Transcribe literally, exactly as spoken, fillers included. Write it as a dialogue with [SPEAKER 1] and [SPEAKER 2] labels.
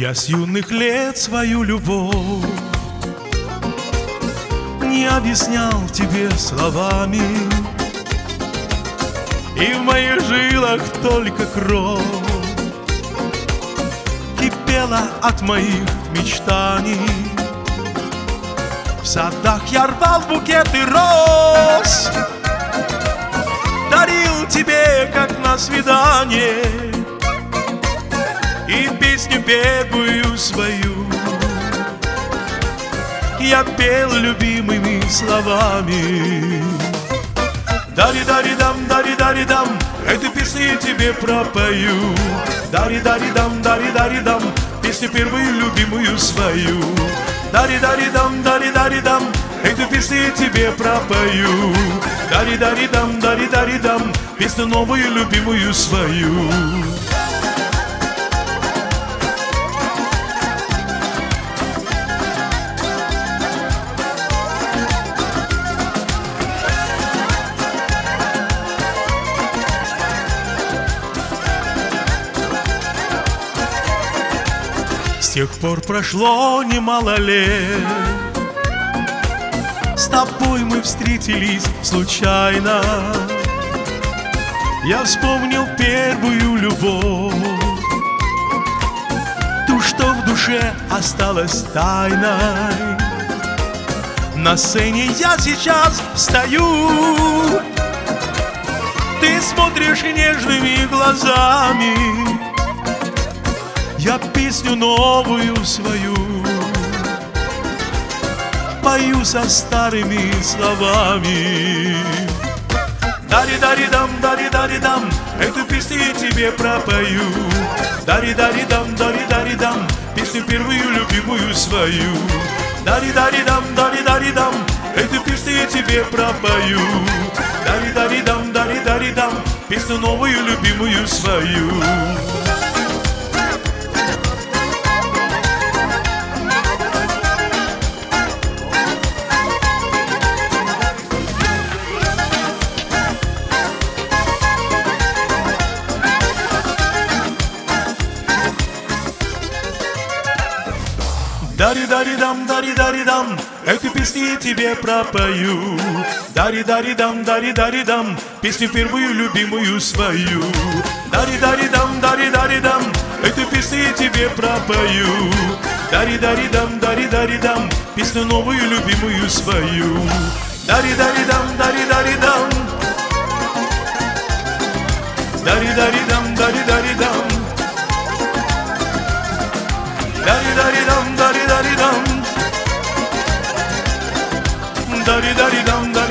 [SPEAKER 1] Я с юных лет свою любовь не объяснял тебе словами, и в моих жилах только кровь кипела от моих мечтаний. В садах я рвал букеты роз, дарил тебе, как на свидание, и песню первую свою я пел любимыми словами. Дари-дари-дам, дари-дари-дам, эту песню я тебе пропою. Дари-дари-дам, дари-дари-дам, песню первую любимую свою. Дари-дари-дам, дари-дари-дам, эту песню я тебе пропою. Дари-дари-дам, дари-дари-дам, песню новую любимую свою. С тех пор прошло немало лет, с тобой мы встретились случайно. Я вспомнил первую любовь, ту, что в душе осталась тайной. На сцене я сейчас стою, ты смотришь нежными глазами, я песню новую свою пою со старыми словами. Дари-дари-дам, дари-дари-дам, эту песню я тебе пропою. Дари-дари-дам, дари-дари-дам, песню первую любимую свою. Дари-дари-дам, дари-дари-дам, эту песню я тебе пропою. Дари-дари-дам, дари-дари-дам, песню новую любимую свою. Дари-дари-дам, дари-дари-дам, эту песню я тебе пропою. Дари-дари-дам, дари-дари-дам, песню первую любимую свою. Дари-дари-дам, дари-дари-дам, эту песню я тебе пропою. Дари-дари-дам, дари-дари-дам, песню новую любимую свою. Дари-дари-дам, дари-дари-дам, дари-дари-дам, дари-дари-дам, дари-дари-дам, дари-дари-дам, дари-дари-дам.